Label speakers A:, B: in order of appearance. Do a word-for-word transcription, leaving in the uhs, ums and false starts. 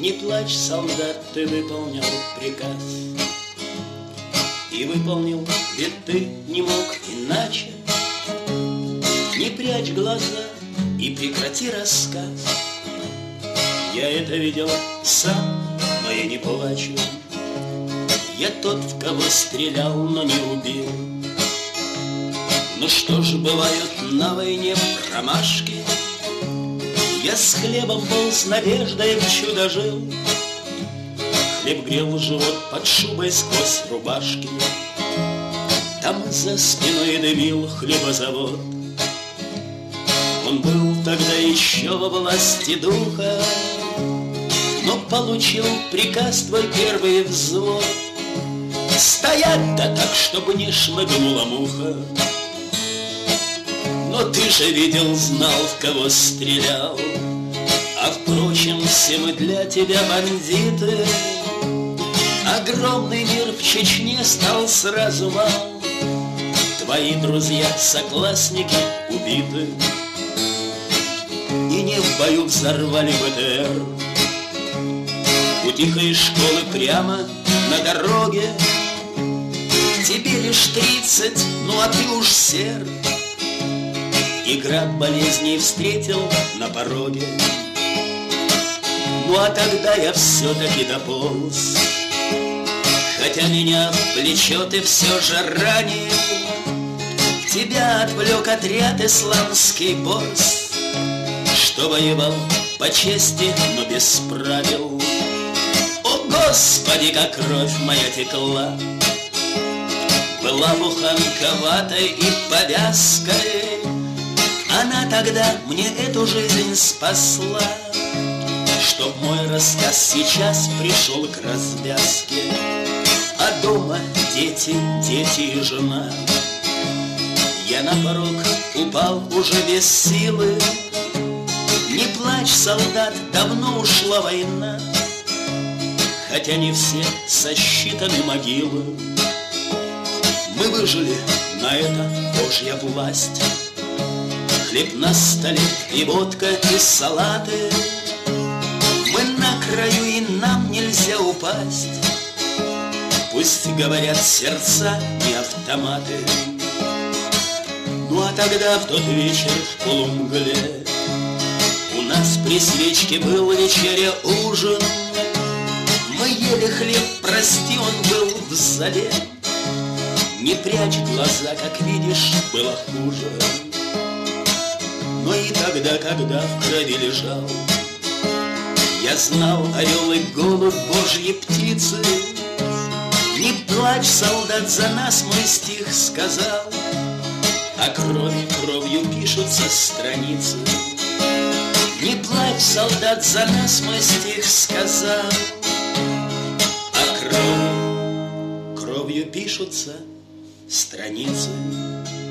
A: Не плачь, солдат, ты выполнял приказ. И выполнил, ведь ты не мог иначе. Не прячь глаза и прекрати рассказ. Я это видел сам, но я не плачу. Я тот, в кого стрелял, но не убил. Ну что ж, бывают на войне промашки. Я с хлебом был, с надеждой в чудо жил. Хлеб грел живот под шубой сквозь рубашки. Там за спиной дымил хлебозавод. Он был тогда еще во власти духа, но получил приказ твой первый взвод. Стоять да так, чтобы не шмыгнула муха. Но ты же видел, знал, в кого стрелял. А впрочем, все мы для тебя бандиты. Огромный мир в Чечне стал сразу мал. Твои друзья, соклассники убиты. И не в бою взорвали БТР. У тихой школы прямо на дороге. Тебе лишь тридцать, ну а ты уж сер. И град болезней встретил на пороге. Ну а тогда я все-таки дополз. Хотя меня в плечо ты все же ранил. Тебя отвлек отряд исламский босс, что воевал по чести, но без правил. О, Господи, как кровь моя текла. Была буханковатой и повязкой. Она тогда мне эту жизнь спасла. Чтоб мой рассказ сейчас пришел к развязке. А дома дети, дети и жена. Я на порог упал уже без силы. Не плачь, солдат, давно ушла война. Хотя не все сосчитаны могилы. Мы выжили, на это Божья власть. Хлеб на столе и водка, и салаты. Мы на краю, и нам нельзя упасть. Пусть говорят сердца и автоматы. Ну а тогда в тот вечер в полумгле у нас при свечке был вечеря ужин. Мы ели хлеб, прости, он был в зале. Не прячь глаза, как видишь, было хуже. Но и тогда, когда в крови лежал, я знал, орел и голубь, Божьи птицы. Не плачь, солдат, за нас мой стих сказал. А кровью, кровью пишутся страницы. Не плачь, солдат, за нас мой стих сказал. А кровью, кровью пишутся страницы.